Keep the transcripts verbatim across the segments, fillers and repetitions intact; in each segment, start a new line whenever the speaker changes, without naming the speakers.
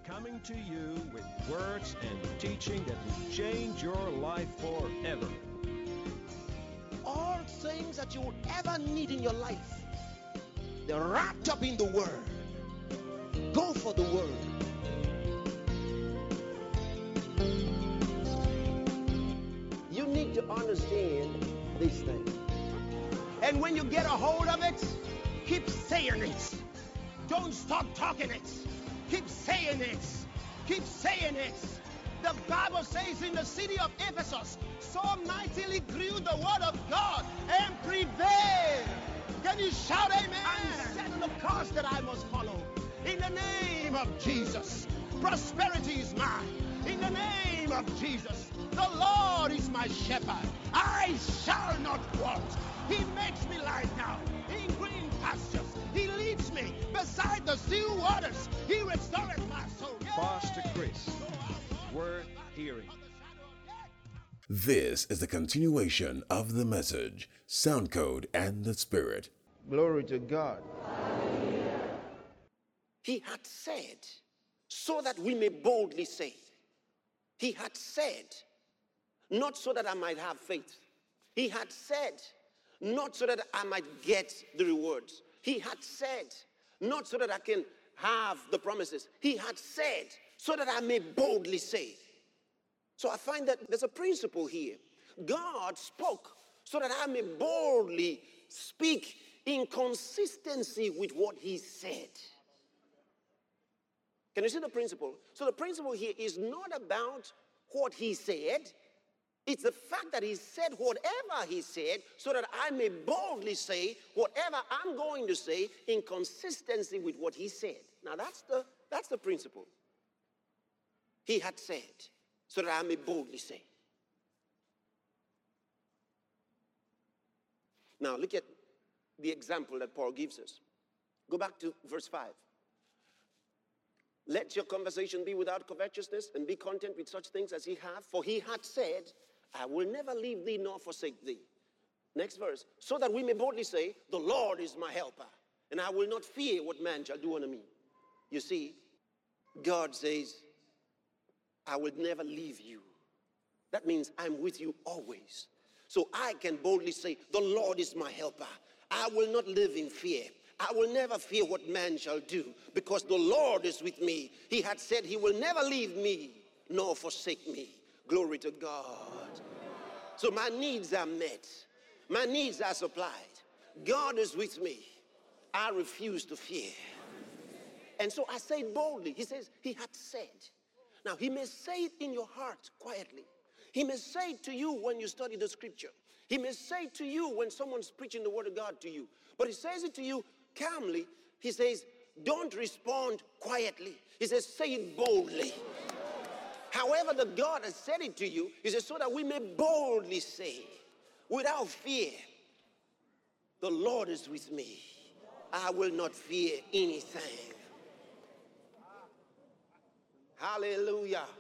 coming to you with words and teaching that will change your life forever.
All things that you will ever need in your life, they're wrapped up in the Word. Go for the Word. You need to understand these things. And when you get a hold of it, keep saying it. Don't stop talking it. Keep saying it. Keep saying it. The Bible says in the city of Ephesus, so mightily grew the word of God and prevailed. Can you shout amen? I'm setting the course that I must follow. In the name of Jesus, prosperity is mine. In the name of Jesus, the Lord is my shepherd. I shall not want. He makes me lie down in green pastures. He leads me beside the still waters. He restoreth my soul. Yeah.
Pastor Chris, word hearing.
This is the continuation of the message, Sound Code and the Spirit.
Glory to God. He had said, so that we may boldly say. He had said, not so that I might have faith. He had said, not so that I might get the rewards. He had said, not so that I can have the promises. He had said, so that I may boldly say. So I find that there's a principle here. God spoke so that I may boldly speak in consistency with what he said. Can you see the principle? So the principle here is not about what he said. It's the fact that he said whatever he said so that I may boldly say whatever I'm going to say in consistency with what he said. Now that's the, that's the principle. He had said so that I may boldly say. Now look at the example that Paul gives us. Go back to verse five. Let your conversation be without covetousness, and be content with such things as ye have. For he had said, I will never leave thee nor forsake thee. Next verse. So that we may boldly say, the Lord is my helper, and I will not fear what man shall do unto me. You see, God says, I will never leave you. That means I'm with you always. So I can boldly say, the Lord is my helper. I will not live in fear. I will never fear what man shall do, because the Lord is with me. He had said he will never leave me nor forsake me. Glory to God. So my needs are met. My needs are supplied. God is with me. I refuse to fear. And so I say it boldly. He says he had said. Now he may say it in your heart quietly. He may say it to you when you study the scripture. He may say it to you when someone's preaching the word of God to you. But he says it to you calmly. He says, don't respond quietly. He says, say it boldly. However, the God has said it to you, he says, so that we may boldly say, without fear, the Lord is with me. I will not fear anything. Hallelujah.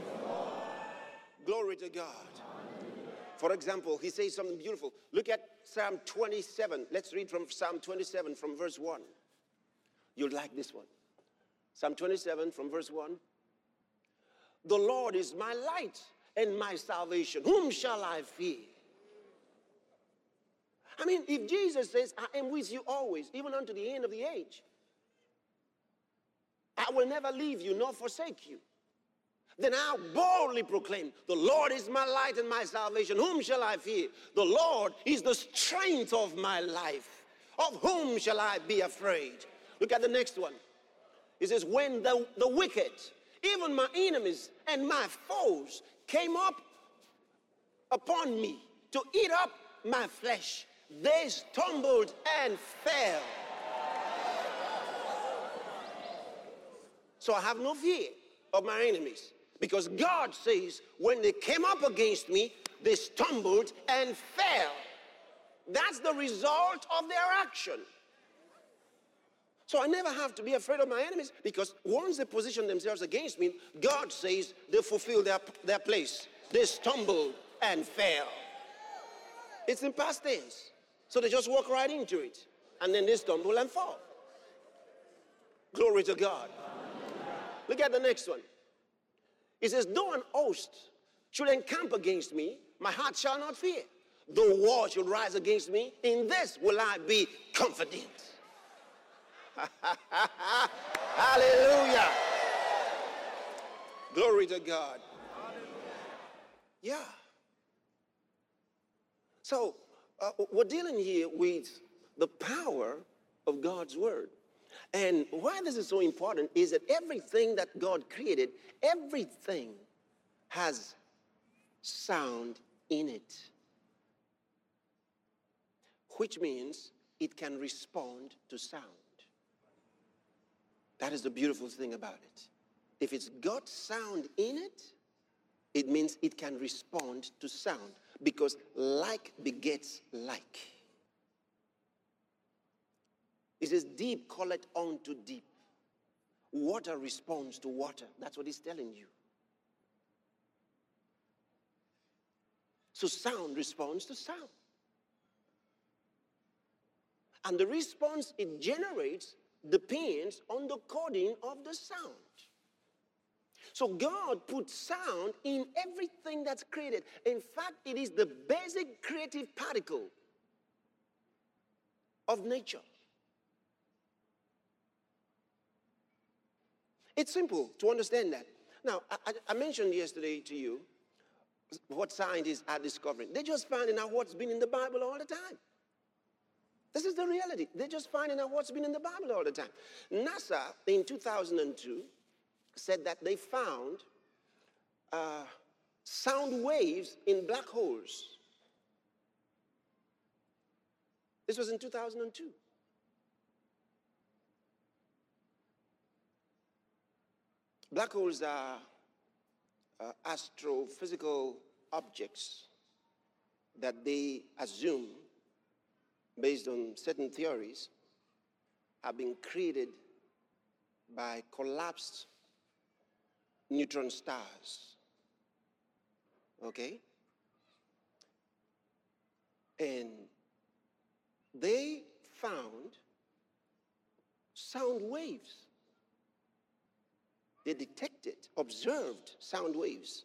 Glory to God. For example, he says something beautiful. Look at Psalm twenty-seven. Let's read from Psalm twenty-seven from verse one. You'll like this one. Psalm twenty-seven from verse one. The Lord is my light and my salvation. Whom shall I fear? I mean, if Jesus says, I am with you always, even unto the end of the age, I will never leave you nor forsake you, then I'll boldly proclaim, the Lord is my light and my salvation. Whom shall I fear? The Lord is the strength of my life. Of whom shall I be afraid? Look at the next one. It says, when the, the wicked, even my enemies and my foes, came up upon me to eat up my flesh, they stumbled and fell. So I have no fear of my enemies, because God says when they came up against me, they stumbled and fell. That's the result of their action. So I never have to be afraid of my enemies, because once they position themselves against me, God says they fulfill their, their place. They stumbled and fell. It's in past tense. So they just walk right into it, and then they stumble and fall. Glory to God. Look at the next one. It says, though an host should encamp against me, my heart shall not fear. Though war should rise against me, in this will I be confident. Hallelujah. Glory to God. Yeah. So uh, we're dealing here with the power of God's word. And why this is so important is that everything that God created, everything has sound in it. Which means it can respond to sound. That is the beautiful thing about it. If it's got sound in it, it means it can respond to sound, because like begets like. It says, deep calleth unto deep. Water responds to water. That's what he's telling you. So sound responds to sound. And the response it generates depends on the coding of the sound. So God put sound in everything that's created. In fact, it is the basic creative particle of nature. It's simple to understand that. Now, I, I mentioned yesterday to you what scientists are discovering. They're just finding out what's been in the Bible all the time. This is the reality. They're just finding out what's been in the Bible all the time. NASA, in two thousand two, said that they found uh, sound waves in black holes. This was in two thousand two. Black holes are uh, astrophysical objects that they assume, based on certain theories, have been created by collapsed neutron stars. Okay? And they found sound waves. They detected, observed sound waves.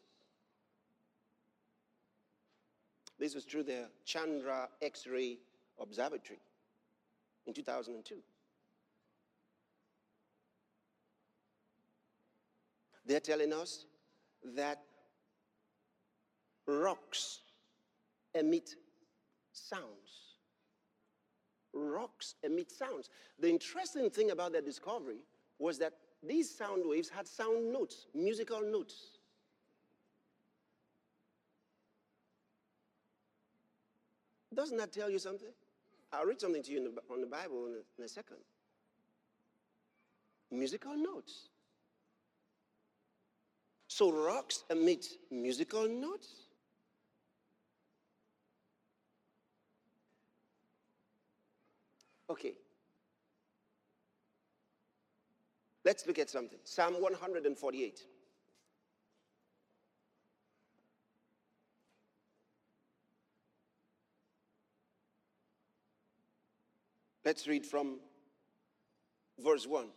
This was through the Chandra X-ray Observatory in two thousand two. They're telling us that rocks emit sounds. Rocks emit sounds. The interesting thing about that discovery was that these sound waves had sound notes, musical notes. Doesn't that tell you something? I'll read something to you in the, on the Bible in a, in a second. Musical notes. So rocks emit musical notes? Okay. Let's look at something. Psalm one forty-eight. Let's read from verse one.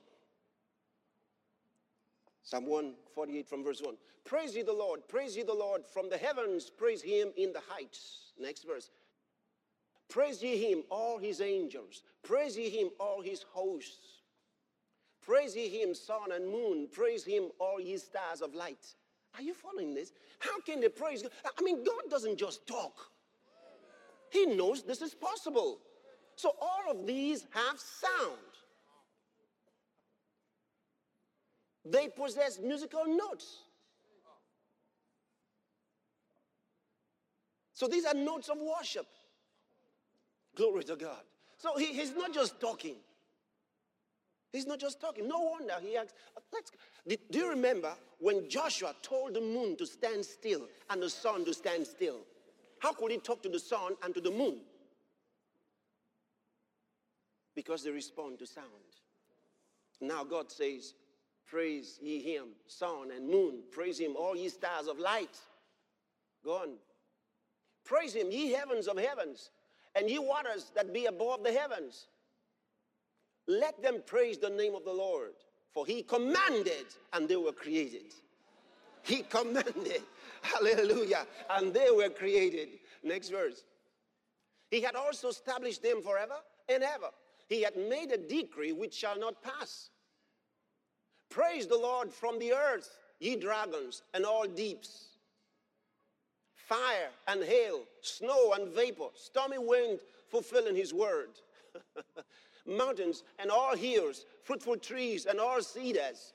Psalm one forty-eight from verse one. Praise ye the Lord, praise ye the Lord from the heavens, praise him in the heights. Next verse. Praise ye him, all his angels. Praise ye him, all his hosts. Praise ye him, sun and moon. Praise him, all ye stars of light. Are you following this? How can they praise God? I mean, God doesn't just talk. He knows this is possible. So all of these have sound. They possess musical notes. So these are notes of worship. Glory to God. So he, he's not just talking. He's not just talking. No wonder he asked, let's, do you remember when Joshua told the moon to stand still and the sun to stand still? How could he talk to the sun and to the moon? Because they respond to sound. Now God says, praise ye him, sun and moon. Praise him, all ye stars of light. Go on. Praise him, ye heavens of heavens, and ye waters that be above the heavens. Let them praise the name of the Lord, For he commanded, and they were created. He commanded, hallelujah, and they were created. Next verse. He had also established them forever and ever. He had made a decree which shall not pass. Praise the Lord from the earth, ye dragons and all deeps. Fire and hail, snow and vapor, stormy wind fulfilling his word. Mountains and all hills, fruitful trees and all cedars.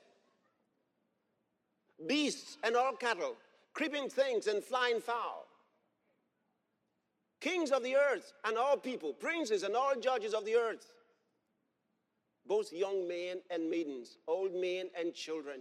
Beasts and all cattle, creeping things and flying fowl. Kings of the earth and all people, princes and all judges of the earth. Both young men and maidens, old men and children.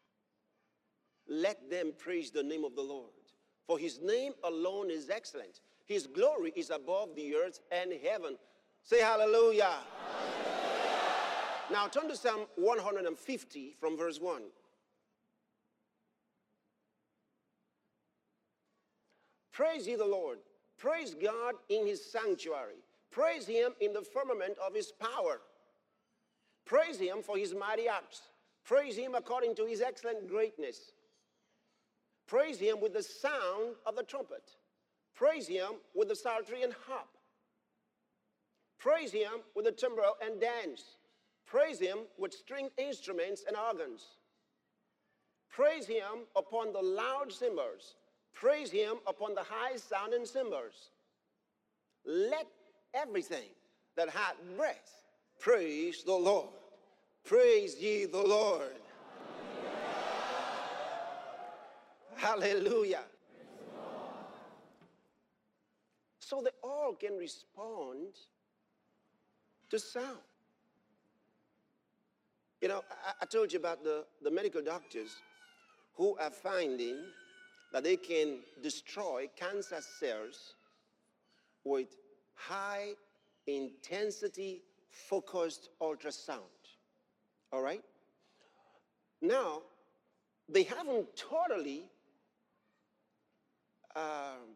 Let them praise the name of the Lord. For his name alone is excellent. His glory is above the earth and heaven. Say hallelujah. Hallelujah. Now turn to Psalm one hundred fifty from verse one. Praise ye the Lord. Praise God in his sanctuary. Praise him in the firmament of his power. Praise him for his mighty acts. Praise him according to his excellent greatness. Praise him with the sound of the trumpet. Praise him with the psaltery and harp. Praise him with the timbrel and dance. Praise him with stringed instruments and organs. Praise him upon the loud cymbals. Praise him upon the high-sounding cymbals. Let everything that hath breath praise the Lord. Praise ye the Lord. Hallelujah. So they all can respond to sound. You know, I, I told you about the, the medical doctors who are finding that they can destroy cancer cells with high intensity focused ultrasound. All right? Now, they haven't totally um,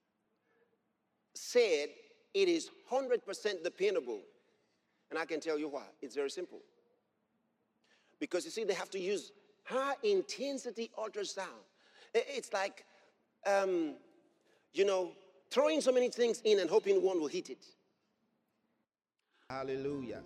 said it is one hundred percent dependable. And I can tell you why. It's very simple. Because you see, they have to use high intensity ultrasound. It's like, um, you know, throwing so many things in and hoping one will hit it. Hallelujah.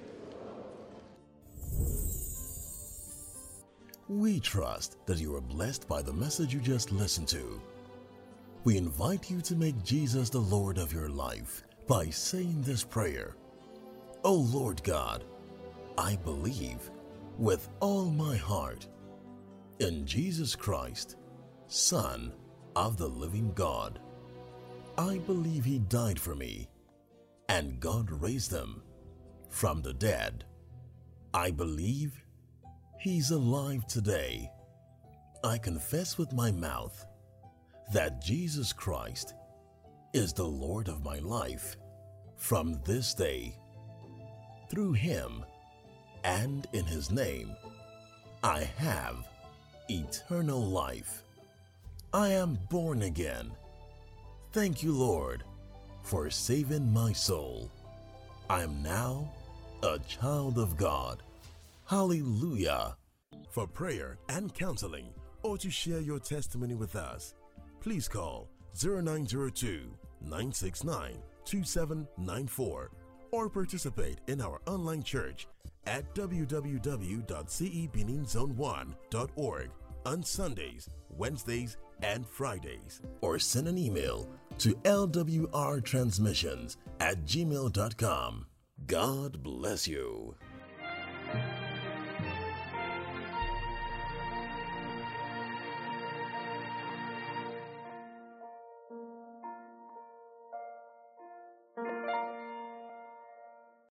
We trust that you are blessed by the message you just listened to. We invite you to make Jesus the Lord of your life by saying this prayer. O Lord God, I believe with all my heart in Jesus Christ, Son of the living God. I believe he died for me, and God raised him from the dead. I believe he's alive today. I confess with my mouth that Jesus Christ is the Lord of my life from this day. Through him and in his name, I have eternal life. I am born again. Thank you, Lord, for saving my soul. I am now a child of God. Hallelujah. For prayer and counseling, or to share your testimony with us, please call zero nine zero two, nine six nine, two seven nine four or participate in our online church at w w w dot c e benin zone one dot org on Sundays, Wednesdays, and Fridays. Or send an email to l w r transmissions at gmail dot com. God bless you.